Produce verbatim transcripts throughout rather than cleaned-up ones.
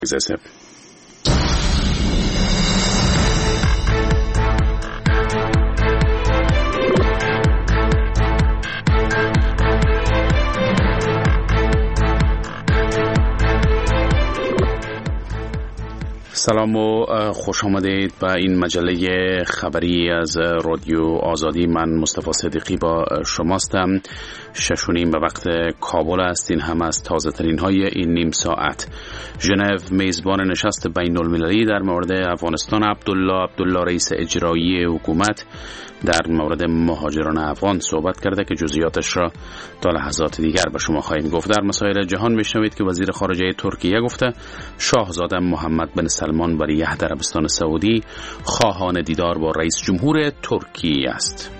سلام و خوش آمدید به این مجله خبری از رادیو آزادی. من مصطفی صدیقی با شماستم. شش و نیم به وقت کابل است. این هم از تازه ترین های این نیم ساعت. ژنو میزبان نشست بین المللی در مورد افغانستان. عبدالله عبدالله رئیس اجرایی حکومت در مورد مهاجران افغان صحبت کرده که جزئیاتش را تا لحظات دیگر به شما خواهیم گفت. در مسائل جهان میشنوید که وزیر خارجه ترکیه گفته شاهزاده محمد بن سلمان ولیعهد عربستان سعودی خواهان دیدار با رئیس جمهور ترکیه است.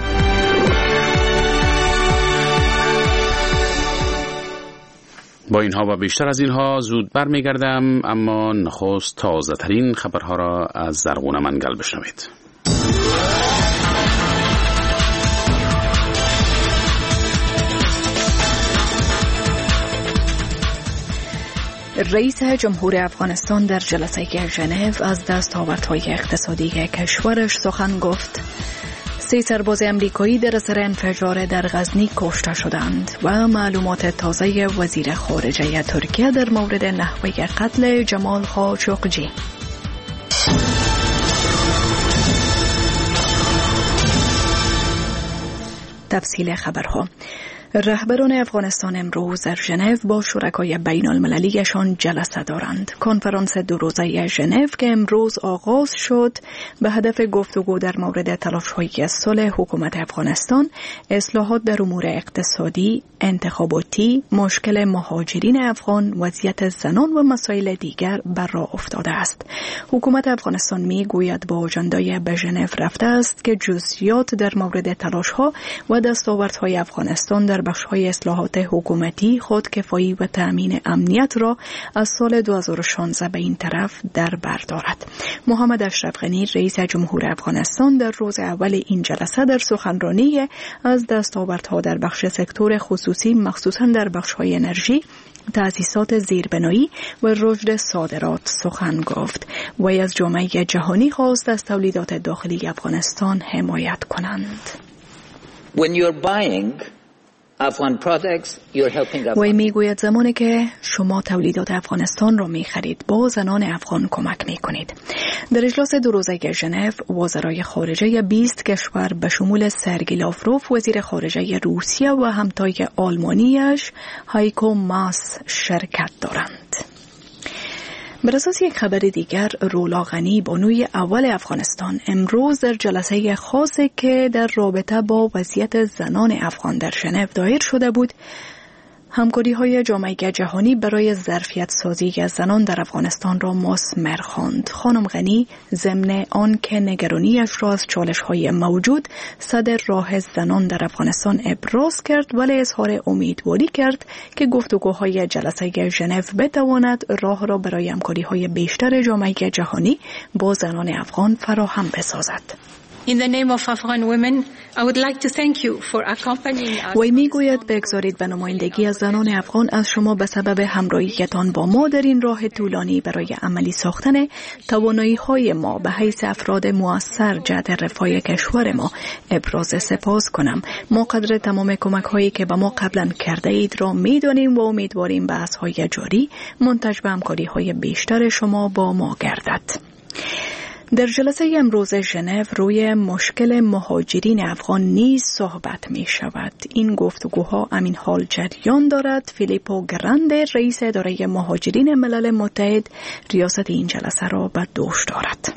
با اینها و بیشتر از اینها زود برمیگردم، اما نخست تازه ترین خبرها را از زرغون منگل بشنوید. رئیس جمهور افغانستان در جلسه ژنو از دستاوردهای اقتصادی کشورش سخن گفت. سه سرباز امریکایی در اثر انفجار در غزنی کشته شدند و معلومات تازه وزیر خارجه ترکیه در مورد نحوه قتل جمال خاشقجی. تفصیل خبرها. رهبران افغانستان امروز در ژنو با شرکای بین المللیشان جلسه دارند. کنفرانس دو روزه ژنو که امروز آغاز شد به هدف گفتگو در مورد تلاش‌های صلح حکومت افغانستان، اصلاحات در امور اقتصادی، انتخاباتی، مشکل مهاجرین افغان، وضعیت زنان و مسائل دیگر بر راه افتاده است. حکومت افغانستان می گوید با آژندای به ژنو رفته است که جزئیات در مورد تلاش‌ها و دستاوردهای افغانستان در بخش‌های اصلاحات حکومتی، خودکفایی و تأمین امنیت را از سال دو هزار و شانزده به این طرف در بر دارد. محمد اشرف غنی رئیس جمهور افغانستان در روز اول این جلسه در سخنرانی از دستاوردها در بخش سکتور خصوصی، مخصوصاً در بخش‌های انرژی، تأسیسات زیربنایی و رشد صادرات سخن گفت و از جامعه جهانی خواست از تولیدات داخلی افغانستان حمایت کنند. When you're buying Afghan products, you're helping Afghan. و میگوید زمانی که شما تولیدات افغانستان را میخرید با زنان افغان کمک میکنید. در اجلاس دو روزه ژنو وزرای خارجه بیست کشور به شمول سرگی لاوروف وزیر خارجه روسیه و همتای آلمانیش هایکو ماس شرکت دارند. بر اساس یک خبر دیگر، رولا غنی بانوی اول افغانستان امروز در جلسه خاصی که در رابطه با وضعیت زنان افغان در ژنو دایر شده بود، همکاری‌های جامعه جهانی برای ظرفیت سازی از زنان در افغانستان را مثمر خواند. خانم غنی ضمن آن که نگرانیش را از چالش‌های موجود صدر راه زنان در افغانستان ابراز کرد، ولی اظهار امیدواری کرد که گفتگوهای جلسه ژنو بتواند راه را برای همکاری‌های بیشتر جامعه جهانی با زنان افغان فراهم بسازد. In the name of Afghan women, I would like to thank you for accompanying us. وی میگوید بگذارید به نمایندگی از زنان افغان از شما به سبب همراهیتان با ما در این راه طولانی برای عملی ساختن توانایی‌های ما به حیث افراد مؤثر جهت رفاه کشور ما ابراز سپاس کنم. ما قدر تمام کمک‌هایی که به ما قبلا کرده اید را می‌دانیم و امیدواریم بحث‌های جاری منتج به همکاری‌های بیشتر شما با ما گردد. در جلسه امروز ژنو روی مشکل مهاجرین افغان نیز صحبت می شود. این گفتگوها همین حال جریان دارد. فیلیپو گرانده رئیس اداره مهاجرین ملل متحد ریاست این جلسه را به دوش دارد.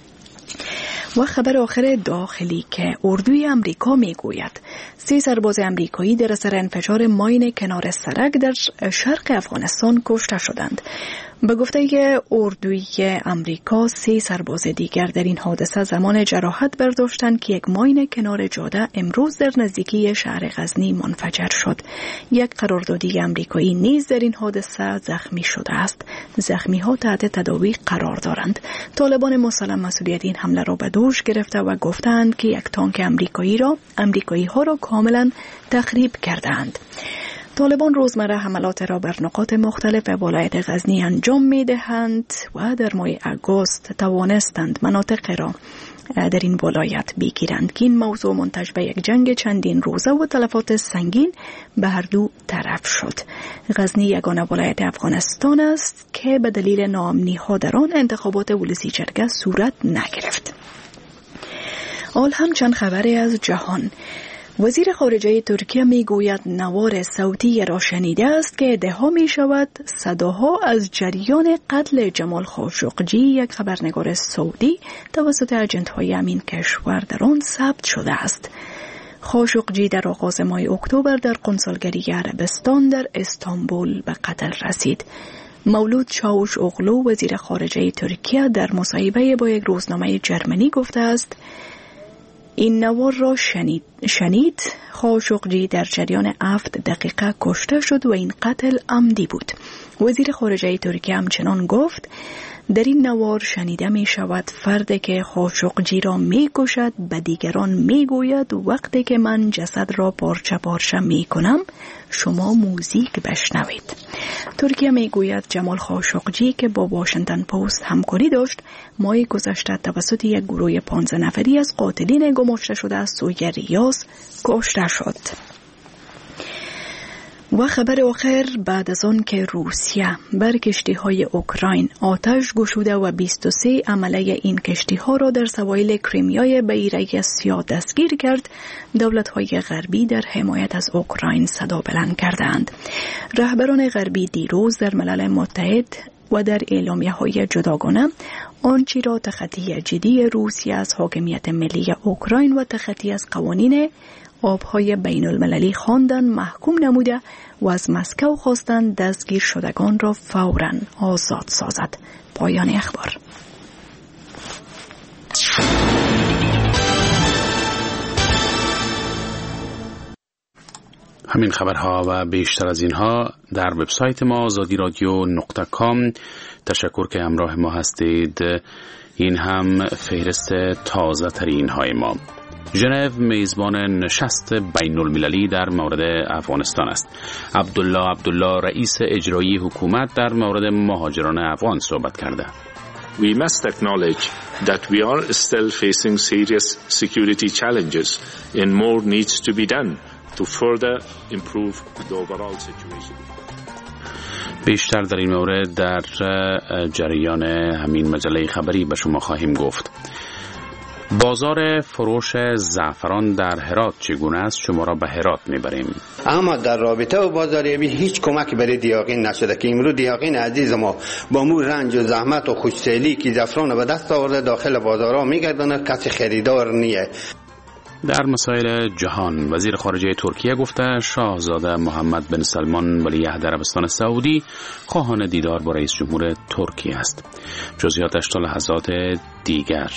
و خبر آخر داخلی که اردوی امریکا می گوید سه سرباز امریکایی در اثر انفجار ماین کنار سرک در شرق افغانستان کشته شدند. به گفته اردوی امریکا سه سرباز دیگر در این حادثه زمان جراحت برداشتند که یک ماین کنار جاده امروز در نزدیکی شهر غزنی منفجر شد. یک قراردادی امریکایی نیز در این حادثه زخمی شده است. زخمی ها تحت تداوی قرار دارند. طالبان مسلم مسئولیت این حمله را به دوش گرفته و گفتند که یک تانک امریکایی را امریکایی ها را کاملا تخریب کردند. طالبان روزمره حملات را بر نقاط مختلف ولایت غزنی انجام می دهند و در ماه آگوست توانستند مناطق را در این ولایت بگیرند که این موضوع منتج به یک جنگ چندین روزه و تلفات سنگین به هر دو طرف شد. غزنی یگانه ولایت افغانستان است که به دلیل ناامنی ها در آن انتخابات ولسی جرگه صورت نگرفت. حال هم چند خبری از جهان. وزیر خارجه ترکیه می گوید نوار صوتی را شنیده است که ادعا می شود صداها از جریان قتل جمال خاشقجی، یک خبرنگار سعودی، توسط اجنت‌های امین کشور در آن ثبت شده است. خاشقجی در آغاز ماه اکتبر در قنصلگری عربستان در استانبول به قتل رسید. مولود چاوش اغلو وزیر خارجه ترکیه در مصاحبه با یک روزنامه جرمنی گفته است این نوار را شنید. شنید خاشقجی در جریان هفت دقیقه کشته شد و این قتل عمدی بود. وزیر خارجه ترکیه همچنان گفت در این نوار شنیده می شود فردی که خاشقجی را می کشد به دیگران می گوید وقتی که من جسد را پارچه پارچه می کنم شما موزیک بشنوید. ترکیه می گوید جمال خاشقجی که با واشنگتن پست همکاری داشت ماه گذشته توسط یک گروه پانزده نفری از قاتلین گماشته شده از سوی ریاض کشته شد. و خبر آخر بعد از آن که روسیه بر کشتی‌های اوکراین آتش گشوده و بیست و سه عمله این کشتی‌ها را در سواحل کریمیای بحیره سیاه دستگیر کرد، دولت‌های غربی در حمایت از اوکراین صدا بلند کردند. رهبران غربی دیروز در ملل متحد و در اعلامیه‌های جداگانه آنچه را تخطی جدی روسیه از حاکمیت ملی اوکراین و تخطی از قوانین آبهای بین المللی خواندن محکوم نموده و از مسکو خواستند دستگیر شدگان را فوراً آزاد سازد. پایان اخبار. همین خبرها و بیشتر از اینها در وبسایت ما آزادی رادیو نقطه کام. تشکر که همراه ما هستید. این هم فهرست تازه ترین های ما. ژنو میزبان نشست بین المللی در مورد افغانستان است. عبدالله عبدالله رئیس اجرایی حکومت در مورد مهاجران افغان صحبت کرده. We must acknowledge that we are still facing serious security challenges and more needs to be done to further improve the overall situation. بیشتر در این مورد در جریان همین مجله خبری به شما خواهیم گفت. بازار فروش زعفران در هرات چگونه است؟ شما را به هرات میبریم. اما در رابطه و بازاریابی هیچ کمک برای دیاقین نشده که امروز دیاقین عزیز ما با مو رنج و زحمت و خوشسالی که زعفران به دست آورده داخل بازارها میگردونه، کسی خریدار نیه. در مسائل جهان وزیر خارجه ترکیه گفته شاهزاده محمد بن سلمان ولیعهد عربستان سعودی خواهان دیدار با رئیس جمهور ترکیه است. جزئیاتش تا لحظات دیگر.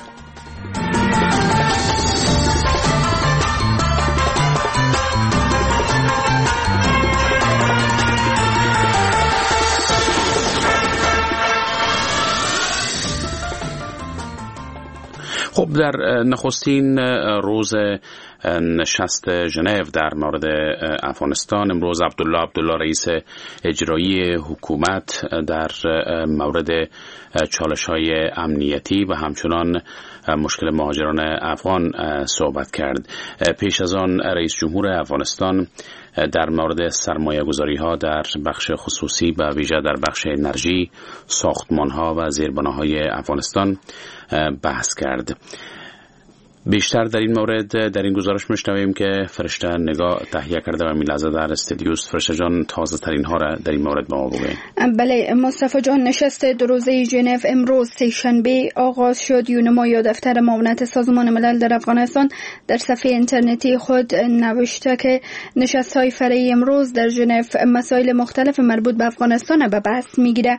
خب در نخستین روز نشست ژنو در مورد افغانستان امروز عبدالله عبدالله رئیس اجرایی حکومت در مورد چالش‌های امنیتی و همچنان مشکل مهاجران افغان صحبت کرد. پیش از آن رئیس جمهور افغانستان در مورد سرمایه‌گذاری‌ها در بخش خصوصی و ویژه در بخش انرژی، ساختمان‌ها و زیربناهای افغانستان بحث کرد. بیشتر در این مورد در این گزارش میشنویم که فرشته نگاه تهیه کرده و این لحظه در استودیوست. فرشته جان تازه ترین ها را در این مورد با ما بگوید. بله مصطفی جان، نشست دو روزه ژنو امروز سه‌شنبه آغاز شد. یونما یا دفتر معاونت سازمان ملل در افغانستان در صفحه اینترنتی خود نوشته که نشست های فرعی امروز در ژنو مسائل مختلف مربوط به افغانستان به بحث میگیره.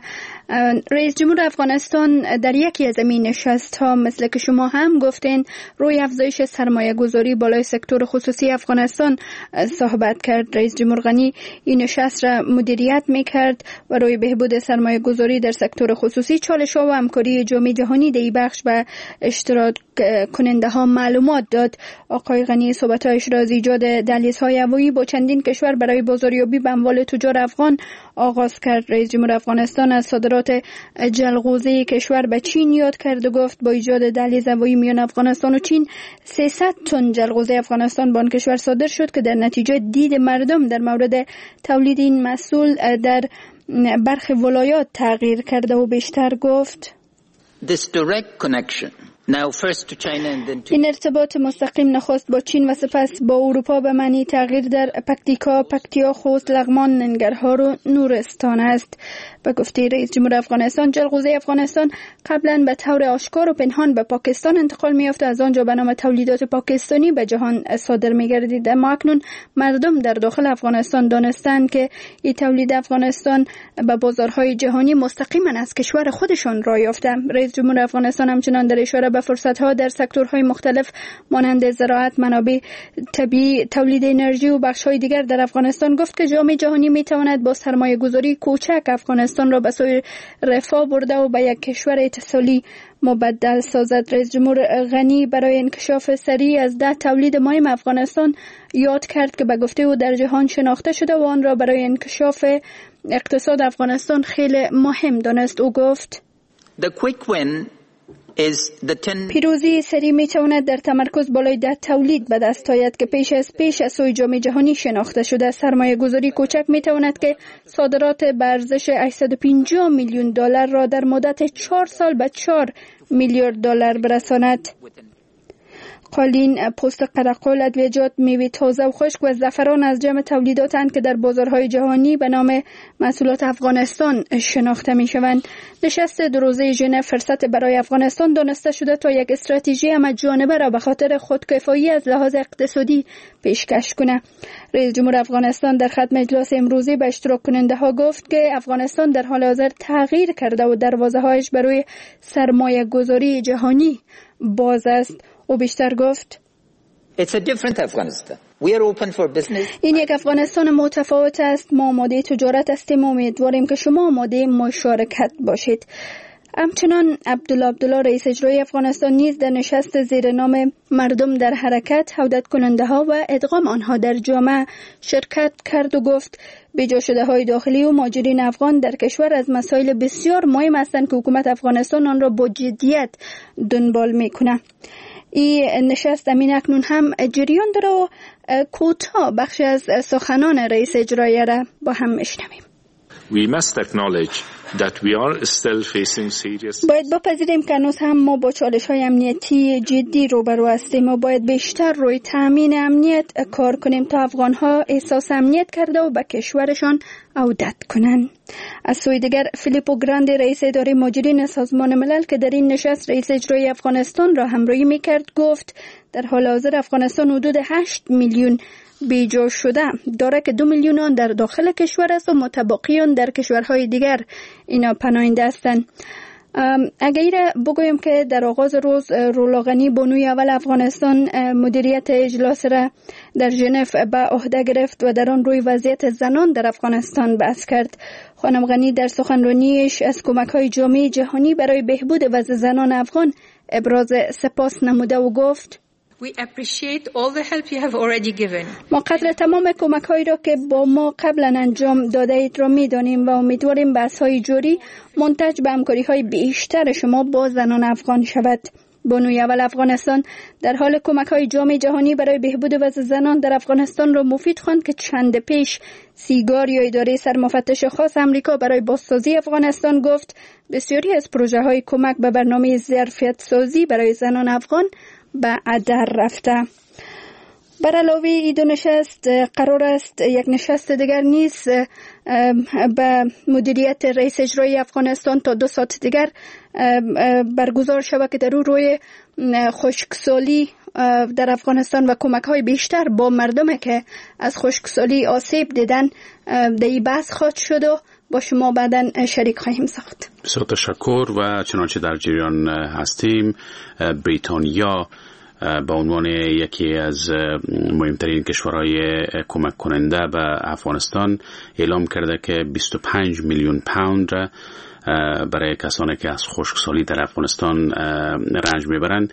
رئیس جمهور افغانستان در یکی از این نشست‌ها مثل که شما هم گفتین روی افزایش سرمایه گذاری بالای سکتور خصوصی افغانستان صحبت کرد. رئیس جمهور غنی این نشست را مدیریت می‌کرد و روی بهبود سرمایه گذاری در سکتور خصوصی، چالش‌ها و همکاری جامعه جهانی در این بخش به اشتراک کننده ها معلومات داد. آقای غنی صحبت‌هایش را از ایجاد دهلیزهای هوایی با چندین کشور برای بازاریابی به اموال تجار افغان آغاز کرد. رئیس جمهور افغانستان از صادرات جلغوزه کشور به چین یاد کرد و گفت با ایجاد دهلیز هوایی میان افغانستان و چین سیصد تن جلغوزه افغانستان به آن کشور صادر شد که در نتیجه دید مردم در مورد تولید این محصول در برخی ولایات تغییر کرده و بیشتر گفت This direct connection Now first to China and then to... این ارتباط مستقیم نخست با چین و سپس با اروپا به معنی تغییر در پکتیکا، پکتیا، خوست، لغمان، ننگرهار و نورستان است. به گفته رئیس جمهور افغانستان، جلغوزه افغانستان قبلا به طور آشکار و پنهان به پاکستان انتقال می‌یافت، از آنجا به نام تولیدات پاکستانی به جهان صادر می‌گردید. اما اکنون مردم در داخل افغانستان دانستند که این تولید افغانستان به بازارهای جهانی مستقیما از کشور خودشان راه یافته. رئیس جمهور افغانستان همچنان در اشاره به فرصت‌ها در سکتورهای مختلف مانند زراعت، منابع طبیعی، تولید انرژی و بخش‌های دیگر در افغانستان گفت که جامعه جهانی می‌تواند با سرمایه‌گذاری کوچک افغانستان را به سوی رفاه برده و به یک کشور اتصالی مبدل سازد. رئیس جمهور غنی برای انکشاف سریع از ده تولید مهم افغانستان یاد کرد که به گفته او در جهان شناخته شده و آن را برای انکشاف اقتصاد افغانستان خیلی مهم دانست. او گفت The quick win پیروزی سریع می تواند در تمرکز بالای ده تولید به دست آید که پیش از پیش از سوی جامعه جهانی شناخته شده. سرمایه گذاری کوچک می تواند که صادرات به ارزش هشتصد و پنجاه میلیون دلار را در مدت چهار سال به چهار میلیارد دلار برساند. قالین، پوست قرقل، ادویه‌جات، میوه تازه و خشک و زعفران از جمع تولیداتند که در بازارهای جهانی به نام محصولات افغانستان شناخته می‌شوند. نشست دو روزه ژنو فرصت برای افغانستان دانسته شده تا یک استراتژی همه‌جانبه را به خاطر خودکفایی از لحاظ اقتصادی پیشکش کنه. رئیس جمهور افغانستان در ختم اجلاس امروزی به اشتراک کننده ها گفت که افغانستان در حال حاضر تغییر کرده و دروازه‌هایش برای سرمایه گذاری جهانی باز است. او بیشتر گفت It's a different Afghanistan. We are open for business. این یک افغانستان متفاوت است. ما آماده تجارت هستیم و امیدواریم که شما آماده مشارکت باشید. همچنان عبدالله عبدالله رئیس اجرایی افغانستان نیز در نشست زیر نام مردم در حرکت، هودت کننده ها و ادغام آنها در جامعه شرکت کرد و گفت بیجا شده های داخلی و مهاجرین افغان در کشور از مسائل بسیار مهم هستند که حکومت افغانستان آن را با جدیت دنبال میکنه. این نشست امین اکنون هم جریان داره و کوتاه بخش از سخنان رئیس اجرایی را با هم میشنویم. We must acknowledge that we are still facing serious باید بپذیریم که هنوز هم ما با چالش‌های امنیتی جدی روبرو هستیم و باید بیشتر روی تامین امنیت کار کنیم تا افغان‌ها احساس امنیت کرده و به کشورشان عودت کنند. از سوی دیگر فیلیپو گراندی رئیس اداره مهاجرین سازمان ملل که در این نشست رئیس اجرایی افغانستان را همراهی می‌کرد گفت در حال حاضر افغانستان حدود هشت میلیون بیجا شده داره که دو میلیون آن در داخل کشور است و متبقیان در کشورهای دیگر اینا پناهنده هستند. اگر بگویم که در آغاز روز رولا غنی بانوی اول افغانستان مدیریت اجلاس را در ژنو به عهده گرفت و در آن روی وضعیت زنان در افغانستان بحث کرد. خانم غنی در سخنرانیش از کمک‌های جامعه جهانی برای بهبود وضع زنان افغان ابراز سپاس نموده و گفت We appreciate all the help you have already given. ما قدر تمام کمک‌هایی را که با ما قبلا انجام داده اید را می‌دانیم و امیدواریم بحث‌های جاری منتج به همکاری‌های بیشتر شما با زنان افغان شود. بانوی اول افغانستان در حال کمک‌های جامعه جهانی برای بهبود وضع زنان در افغانستان را مفید خواند که چند پیش سیگار یا اداره سرمفتش خاص امریکا برای بازسازی افغانستان گفت بسیاری از پروژه‌های کمک به برنامه ظرفیت سازی برای زنان افغان به ادر رفته. بر علاوه این دو نشست قرار است یک نشست دیگر نیز به مدیریت رئیس اجرایی افغانستان تا دو ساعت دیگر برگزار شود که در او روی خشکسالی در افغانستان و کمک‌های بیشتر با مردم که از خشکسالی آسیب دیدن در این بحث خواهد شد و با شما بعداً شریک خواهیم ساخت. بسیار تشکر. و چنانچه در جریان هستیم، بریتانیا به عنوان یکی از مهمترین کشورهای کمک کننده به افغانستان اعلام کرده که بیست و پنج میلیون پوند برای کسانی که از خشکسالی در افغانستان رنج میبرند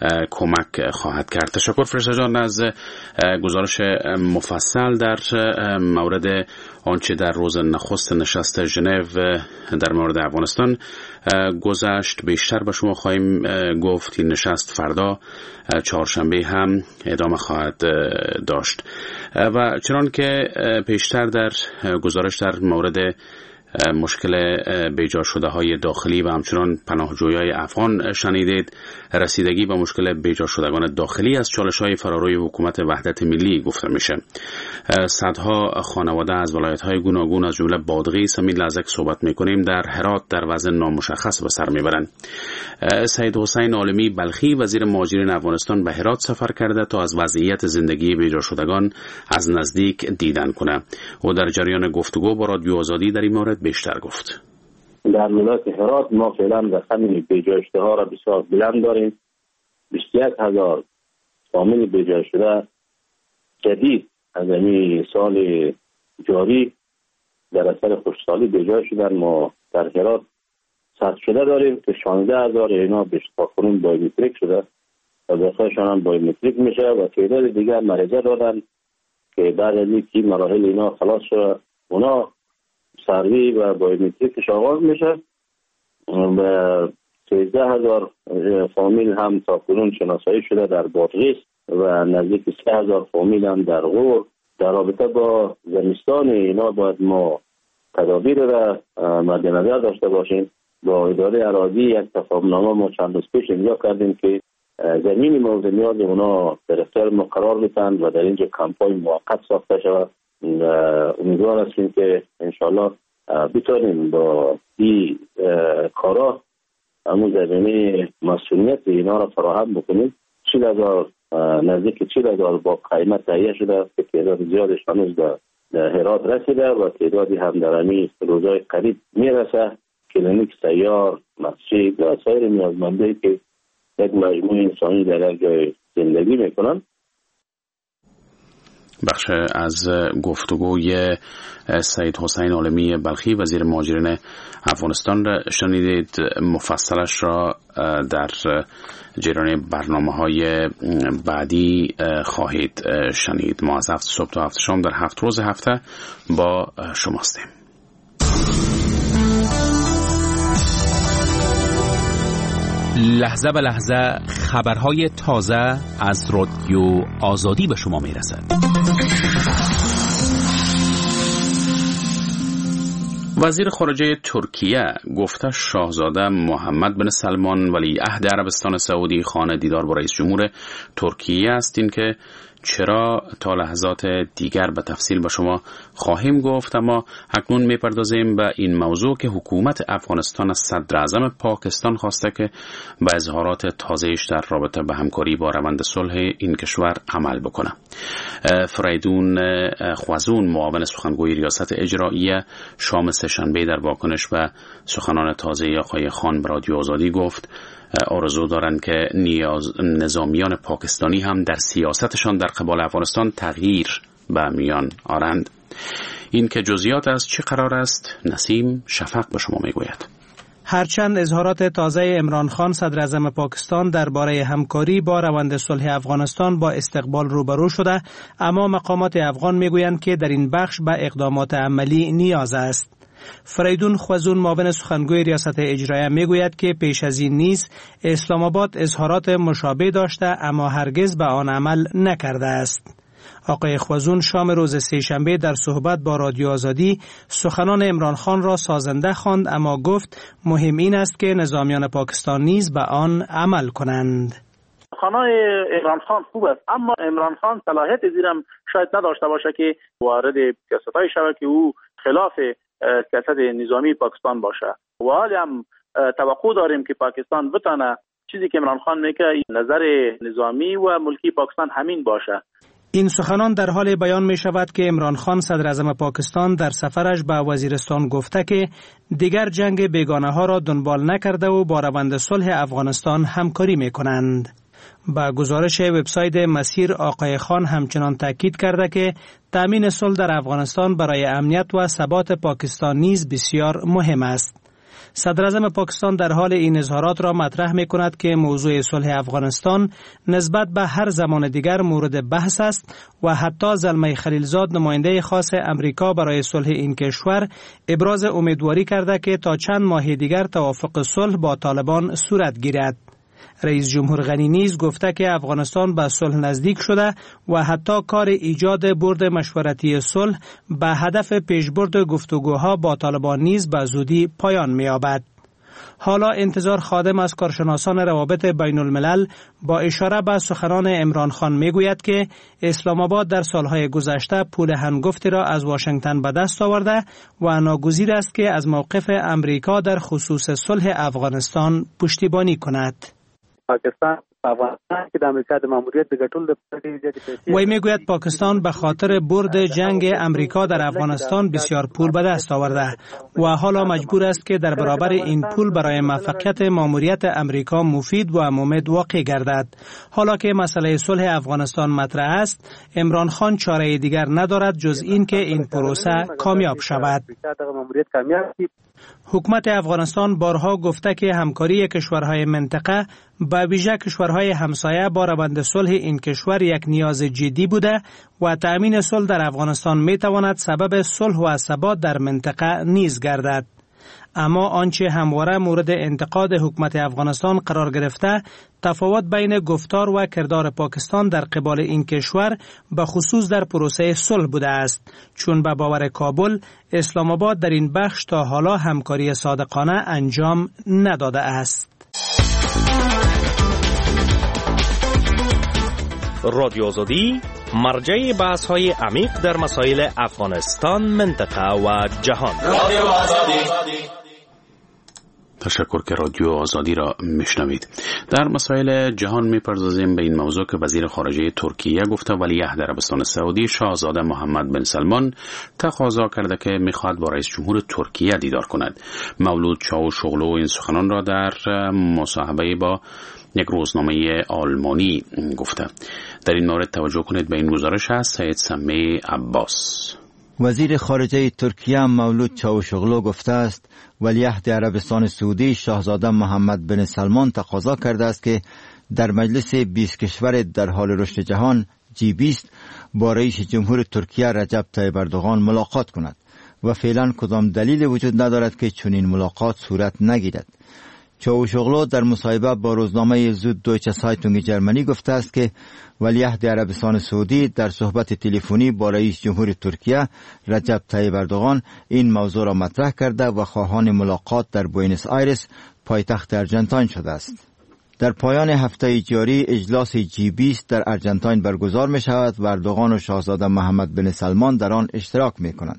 کمک خواهد کرد. تشکر فرشته جان از گزارش مفصل در مورد آنچه در روز نخست نشست ژنو در مورد افغانستان گذشت. بیشتر به شما خواهیم گفت. این نشست فردا چهارشنبه هم ادامه خواهد داشت. و چنان که پیشتر در گزارش در مورد مشکل بیجا شده های داخلی و همچنان پناهجویای افغان شنیدید، رسیدگی به مشکل بیجا شدگان داخلی از چالش های فراروی حکومت وحدت ملی گفته میشه. صدها خانواده از ولایت های گوناگون از جمله بادغیس همین لحظه صحبت میکنیم در هرات در وضع نامشخص به سر میبرند. سید حسین عالمی بلخی وزیر مهاجرین افغانستان به هرات سفر کرده تا از وضعیت زندگی بیجا شدگان از نزدیک دیدن کنه. او در جریان گفتگو با رادیو آزادی در این مورد بیشتر گفت. در ولایت هرات ما فعلا رقم بیجا شده ها را بسیار بلند داریم. بیست و یک هزار فامیل بیجا شده جدید از این سال جاری در اثر خشکسالی بیجا شدن ما در هرات ثبت شده داریم که شانزده هزار اینا بیشتر کنون بایومتریک شده و داخلشان هم بایومتریک میشه و تعداد دیگر مریضه دارن که بعد از اینکه مراحل اینا خلاص شده اونا سروی و بایومتریکش آغاز میشه و سیزده هزار فامیل هم تا کنون شناسایی شده در بادغیس و نزدیک سه هزار فامیل هم در غور. در رابطه با زمستان اینا باید ما تدابیر را مد نظر داشته باشیم. با اداره اراضی یک تفاهمنامه ما چند روز پیش امضا کردیم که زمین مورد نیاز اونا در اختیار ما قرار بدن و در اینجا کمپاین موقت ساخته شود. امیدوار هستیم که انشالله بتونیم با این کارا همون زمینه مسئولیت اینا را فراهم بکنیم. چهل هزار نزدیک چهل هزار با قیمت تهیه شده که تعداد زیادش هنوز در هرات رسیده و تعدادی هم در همین روزهای قریب میرسه. کلینیک سیار، مسجد و سایر نیازمندی که یک مجموعه انسانی در یک جای زندگی میکنن. بخش از گفتگوی سید حسین عالمی بلخی وزیر مهاجرین افغانستان را شنیدید. مفصلش را در جریان برنامه‌های بعدی خواهید شنید. ما از هفت صبح تا هفت شام در هفت روز هفته با شما هستیم. لحظه به لحظه خبرهای تازه از رادیو آزادی به شما میرسد. وزیر خارجه ترکیه گفته شاهزاده محمد بن سلمان ولی عهد عربستان سعودی خواهان دیدار با رئیس جمهور ترکیه است. این که چرا تا لحظات دیگر به تفصیل به شما خواهیم گفت، اما اکنون میپردازیم به این موضوع که حکومت افغانستان از صدر اعظم پاکستان خواسته که به اظهارات تازه‌اش در رابطه به همکاری با روند صلح این کشور عمل بکنه. فریدون خوازون معاون سخنگوی ریاست اجراییه شام سه‌شنبه در واکنش به سخنان تازه آقای خان به رادیو آزادی گفت آرزو دارند که نیاز نظامیان پاکستانی هم در سیاستشان در قبال افغانستان تغییر به میان آرند. این که جزئیات از چه قرار است نسیم شفق به شما میگوید. هرچند اظهارات تازه عمران خان صدر اعظم پاکستان درباره همکاری با روند صلح افغانستان با استقبال روبرو شده، اما مقامات افغان میگویند که در این بخش به اقدامات عملی نیاز است. فریدون خوازون معاون سخنگوی ریاست اجراییه میگوید که پیش از این نیز اسلام آباد اظهارات مشابه داشته اما هرگز به آن عمل نکرده است. آقای خوازون شام روز سه‌شنبه در صحبت با رادیو آزادی سخنان عمران خان را سازنده خواند، اما گفت مهم این است که نظامیان پاکستان نیز به آن عمل کنند. سخنان عمران خان خوب است، اما عمران خان صلاحیت زیرم شاید نداشته باشه که وارد سیاست‌های شود که او خلاف سیاست نظامی پاکستان باشه. و حالی هم توقع داریم که پاکستان بتونه چیزی که عمران خان میگه نظر نظامی و ملکی پاکستان همین باشه. این سخنان در حال بیان می شود که عمران خان صدر اعظم پاکستان در سفرش به وزیرستان گفته که دیگر جنگ بیگانه ها را دنبال نکرده و با روند صلح افغانستان همکاری می کنند. با گزارش وبسایت مسیر آقای خان همچنان تاکید کرده که تامین صلح در افغانستان برای امنیت و ثبات پاکستان نیز بسیار مهم است. صدر اعظم پاکستان در حال این اظهارات را مطرح می کند که موضوع صلح افغانستان نسبت به هر زمان دیگر مورد بحث است و حتی زلمه خلیلزاد نماینده خاص امریکا برای صلح این کشور ابراز امیدواری کرده که تا چند ماه دیگر توافق صلح با طالبان صورت گیرد. رئیس جمهور غنی نیز گفته که افغانستان به صلح نزدیک شده و حتی کار ایجاد برد مشورتی صلح به هدف پیشبرد گفتگوها با طالبان نیز به زودی پایان می‌یابد. حالا انتظار خادم از کارشناسان روابط بین الملل با اشاره به سخنان عمران خان میگوید که اسلام آباد در سالهای گذشته پول هنگفتی را از واشنگتن به دست آورده و ناگزیر است که از موقف امریکا در خصوص صلح افغانستان پشتیبانی کند. پاکستان افغانستان که د امریکا د ماموریت د ګټلو د وی میگوید پاکستان به خاطر برد جنگ امریکا در افغانستان بسیار پول به دست آورده و حالا مجبور است که در برابر این پول برای موفقیت ماموریت امریکا مفید و ممد واقع گردد. حالا که مسئله صلح افغانستان مطرح است، عمران خان چاره دیگر ندارد جز این که این پروسه کامیاب شود. حکومت افغانستان بارها گفته که همکاری کشورهای منطقه به ویژه کشورهای همسایه با روند صلح این کشور یک نیاز جدی بوده و تأمین صلح در افغانستان می تواند سبب صلح و ثبات در منطقه نیز گردد. اما آنچه همواره مورد انتقاد حکومت افغانستان قرار گرفته، تفاوت بین گفتار و کردار پاکستان در قبال این کشور به خصوص در پروسه صلح بوده است، چون به باور کابل اسلام آباد در این بخش تا حالا همکاری صادقانه انجام نداده است. رادیو آزادی مرجع بحث های عمیق در مسائل افغانستان، منطقه و جهان. رادیو آزادی. تشکر که رادیو آزادی را میشنوید. در مسائل جهان میپردازیم به این موضوع که وزیر خارجه ترکیه گفته ولیعهد عربستان سعودی شاهزاده محمد بن سلمان تقاضا کرده که میخواد با رئیس جمهور ترکیه دیدار کند. مولود چاوشوغلو این سخنان را در مصاحبه با یک روزنامه آلمانی گفته. در این مورد توجه کنید به این گزارش از سید سمی عباس. وزیر خارجه ترکیه مولود چاوشوغلو گفته است ولیعهد عربستان سعودی شاهزاده محمد بن سلمان تقاضا کرده است که در مجلس بیست کشور در حال رشد جهان جی بیست با رئیس جمهور ترکیه رجب طیب اردوغان ملاقات کند و فعلا کدام دلیل وجود ندارد که چنین ملاقات صورت نگیرد. چاوشوغلو در مصاحبه با روزنامه زود دویچه سایتونگ جرمنی گفته است که ولیعهد عربستان سعودی در صحبت تلفنی با رئیس جمهور ترکیه رجب طیب اردوغان این موضوع را مطرح کرده و خواهان ملاقات در بوئنوس آیرس پایتخت ارژانتین شده است. در پایان هفته جاری اجلاس جی بیست در ارژانتین برگزار می شود و اردوغان و شاهزاده محمد بن سلمان در آن اشتراک می کنند.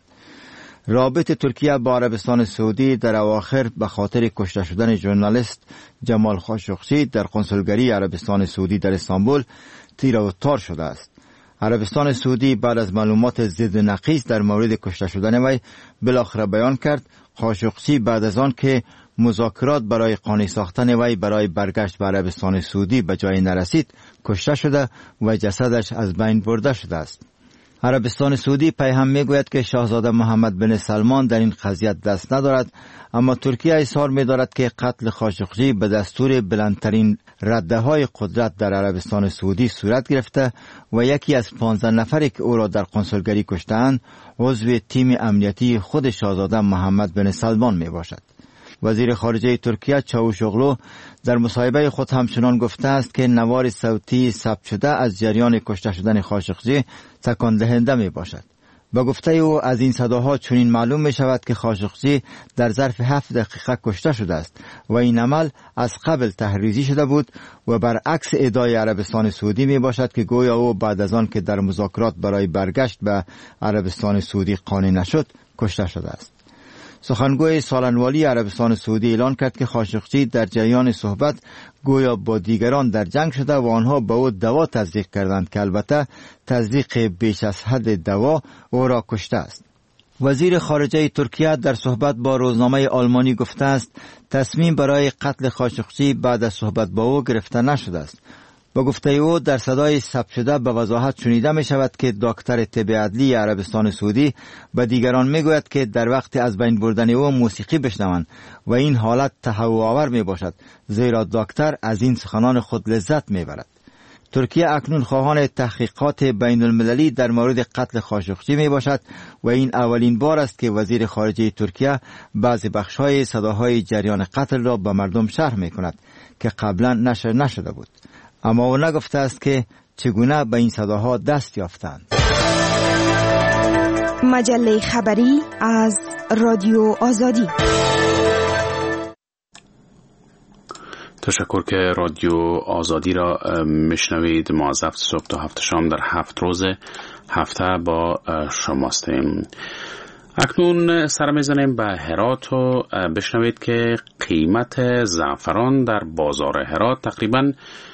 رابط ترکیه با عربستان سعودی در اواخر به خاطر کشته شدن ژورنالیست جمال خاشقچی در کنسولگری عربستان سعودی در استانبول تیر و تار شده است. عربستان سعودی بعد از معلومات ضد نقیض در مورد کشته شدن وی بالاخره بیان کرد خاشقچی بعد از آن که مذاکرات برای قانع ساختن وی برای برگشت به عربستان سعودی به جای نرسید کشته شده و جسدش از بین برده شده است. عربستان سعودی پیهم میگوید که شاهزاده محمد بن سلمان در این قضیه دست ندارد، اما ترکیه اصرار می‌دارد که قتل خاشقچی به دستور بلندترین رده‌های قدرت در عربستان سعودی صورت گرفته و یکی از پانزده نفری که او را در کنسولگری کشته‌اند عضو تیم امنیتی خود شاهزاده محمد بن سلمان میباشد. وزیر خارجه ترکیه چاوشوغلو در مصاحبه خود همچنان گفته است که نوار صوتی ثبت شده از جریان کشته شدن خاشقچی تکان دهنده می باشد. با گفته او از این صداها چنین معلوم می شود که خاشقچی در ظرف هفت دقیقه کشته شده است و این عمل از قبل تحریزی شده بود و برعکس ادعای عربستان سعودی می باشد که گویا او بعد از آن که در مذاکرات برای برگشت به عربستان سعودی قانع نشد کشته شده است. سخنگوی سالنوالی عربستان سعودی اعلان کرد که خاشقچی در جریان صحبت گویا با دیگران در جنگ شده و آنها به او دوا تزریق کردند که البته تزریق بیش از حد دوا او را کشته است. وزیر خارجه ترکیه در صحبت با روزنامه آلمانی گفته است تصمیم برای قتل خاشقچی بعد از صحبت با او گرفته نشده است. با گفته او در صدای ثبت شده به وضاحت شنیده می شود که دکتر طب عدلی عربستان سعودی به دیگران می گوید که در وقت از بین بردن او موسیقی بشنوند و این حالت تهوع‌آور می باشد، زیرا دکتر از این سخنان خود لذت می برد. ترکیه اکنون خواهان تحقیقات بین المللی در مورد قتل خاشقچی می باشد و این اولین بار است که وزیر خارجه ترکیه بعضی بخش‌های صداهای جریان قتل را به مردم شرح می کند که قبلا نشر نشده بود. اما او نگفته است که چگونه به این صداها دست یافتند. مجله خبری از رادیو آزادی. تشکر که رادیو آزادی را میشنوید. ما از هفت صبح تا هفت شام در هفت روز هفته با شما هستیم. اکنون سر میزنیم به هرات و بشنوید که قیمت زعفران در بازار هرات تقریباً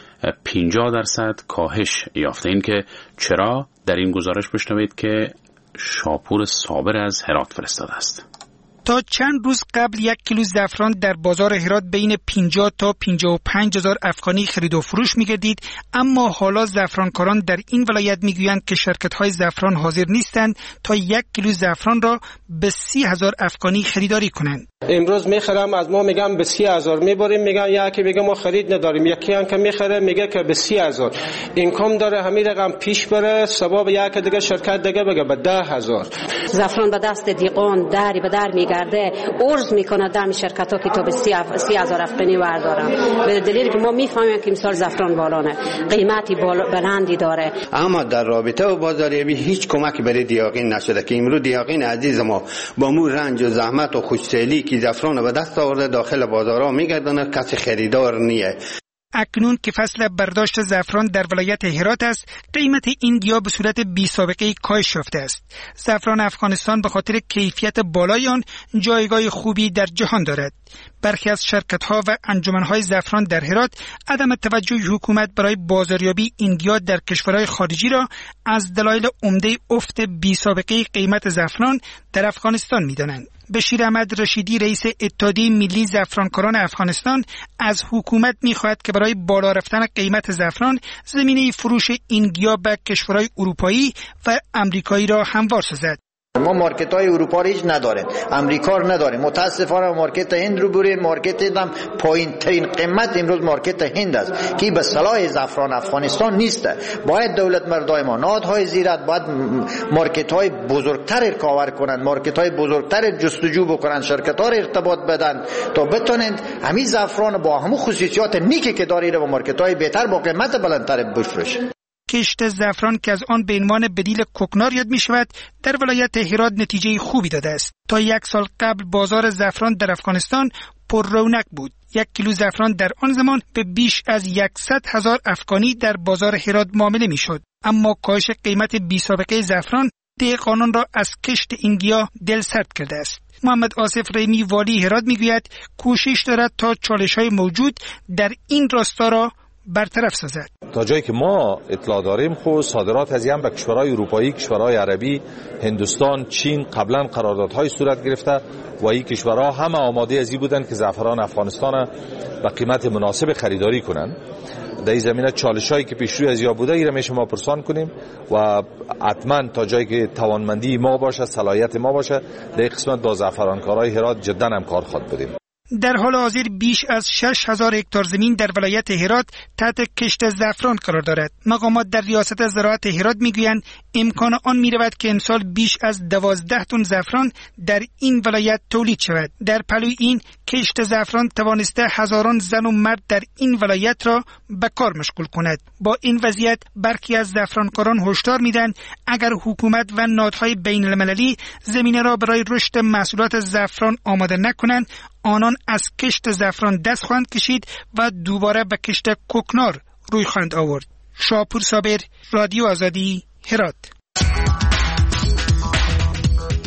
پنجاه درصد کاهش یافته. این که چرا؟ در این گزارش بشنوید که شاپور صابر از هرات فرستاده است. تا چند روز قبل یک کیلو زعفران در بازار هرات بین پنجاه تا پنجاه و پنج هزار افغانی خرید و فروش می‌گردید، اما حالا زعفرانکاران در این ولایت میگویند که شرکت‌های زعفران حاضر نیستند تا یک کیلو زعفران را به سی هزار افغانی خریداری کنند. امروز میخرم از ما میگم به سی هزار میبریم، میگن یکی میگه ما خرید نداریم، یکی هم که میخره میگه که به سی هزار. اینکم داره همین رقم پیش بره، سبب یک دیگه شرکت دیگه بگه به ده هزار. زعفران به دست دیقان دری به در میگرده، ارز میکنه دم شرکت ها که تو به سی هزار افغانی وردارم، به دلیل که ما میفهمیم که امسال زعفران بالانه، قیمتی بلندی داره. اما در رابطه و بازاریابی هیچ کمکی برای دیاقین نشده که امروز دیاقین عزیز ما با مو رنج و زحمت و خوشسالی که زعفران به دست آورده داخل بازارها میگردونه، کسی خریدار نیه. اکنون که فصل برداشت زعفران در ولایت هرات است، قیمت این گیاه به صورت بی سابقه کاهش یافته است. زعفران افغانستان به خاطر کیفیت بالای آن جایگاه خوبی در جهان دارد. برخی از شرکت‌ها و انجمن‌های زعفران در هرات عدم توجه حکومت برای بازاریابی این گیاه در کشورهای خارجی را از دلایل عمده افت بی سابقه قیمت زعفران در افغانستان می‌دانند. بشیر احمد رشیدی رئیس اتحادیه ملی زعفرانکاران افغانستان از حکومت می‌خواهد که برای بالا رفتن قیمت زعفران زمینه فروش این گیاه به کشورهای اروپایی و آمریکایی را هموار سازد. ما مارکت های اروپا رو هیچ نداریم، امریکا رو نداریم، متاسفانه مارکت هند رو بریم، مارکت هم پایین ترین قیمت امروز مارکت هند است که به صلاح زعفران افغانستان نیست. باید دولت مردای ما نهادهای زیرت باید مارکت های بزرگتر کاور کنند، مارکت های بزرگتر جستجو بکنند، شرکت ها رو ارتباط بدن تا بتونند همین زعفران با همون خصوصیات نیکی که داره رو با مارکت های بهتر با قیمت بلندتر بفروشند. کشت زعفران که از آن به عنوان بدیل کوکنار یاد می شود در ولایت هرات نتیجه خوبی داده است. تا یک سال قبل بازار زعفران در افغانستان پر رونق بود. یک کیلو زعفران در آن زمان به بیش از صد هزار افغانی در بازار هرات معامله می شد. اما کاهش قیمت بی سابقه زعفران دهقانان را از کشت این گیاه دلسرد کرده است. محمد آصف ریمی والی هرات می گوید کوشش دارد تا چالش‌های موجود در این راستا را برطرف سازد. تا جایی که ما اطلاع داریم خود صادرات از هم به کشورهای اروپایی، کشورهای عربی، هندوستان، چین قبلا قراردادهای صورت گرفته و این کشورها همه آماده ازی بودند که زعفران افغانستان به قیمت مناسب خریداری کنند. در این زمینه چالشایی که پیش روی از یا بوده ایره میشه ما پرسان کنیم و حتما تا جایی که توانمندی ما باشه، صلاحیت ما باشه، در این قسمت با زعفرانکارای هرات جدا هم کار خود بدیم. در حال حاضر بیش از شش هزار هکتار زمین در ولایت هرات تحت کشت زعفران قرار دارد. مقامات در ریاست زراعت هرات میگویند امکان آن میرود که امسال بیش از دوازده تن زعفران در این ولایت تولید شود. در پلوی این کشت زعفران توانسته هزاران زن و مرد در این ولایت را به کار مشغول کند. با این وضعیت برخی از زعفرانکاران هشدار میدن اگر حکومت و نهادهای بین المللی زمینه را برای رشد محصولات زعفران آماده نکنند، آنان از کشت زعفران دست خواهند کشید و دوباره به کشت کوکنار روی خواهند آورد. شاپور صابر، رادیو آزادی، هرات.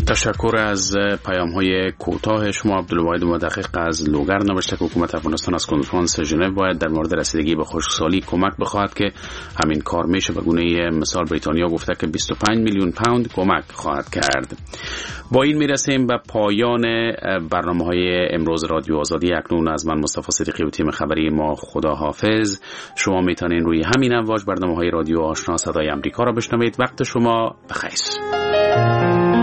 تشکر از پیام های کوتاه شما. عبدالواحد مدقق از لوگر نوشته که حکومت افغانستان از کنفرانس ژنو باید در مورد رسیدگی به خشکسالی کمک بخواهد که همین کار میشه. به گونه مثال بریتانیا گفته که بیست و پنج میلیون پوند کمک خواهد کرد. با این میرسیم به پایان برنامه های امروز رادیو آزادی. اکنون از من مصطفی صدیقی و تیم خبری ما خداحافظ. شما میتونین روی همین امواج برنامه های رادیو آشنا صدای امریکا را بشنوید. وقت شما بخیر.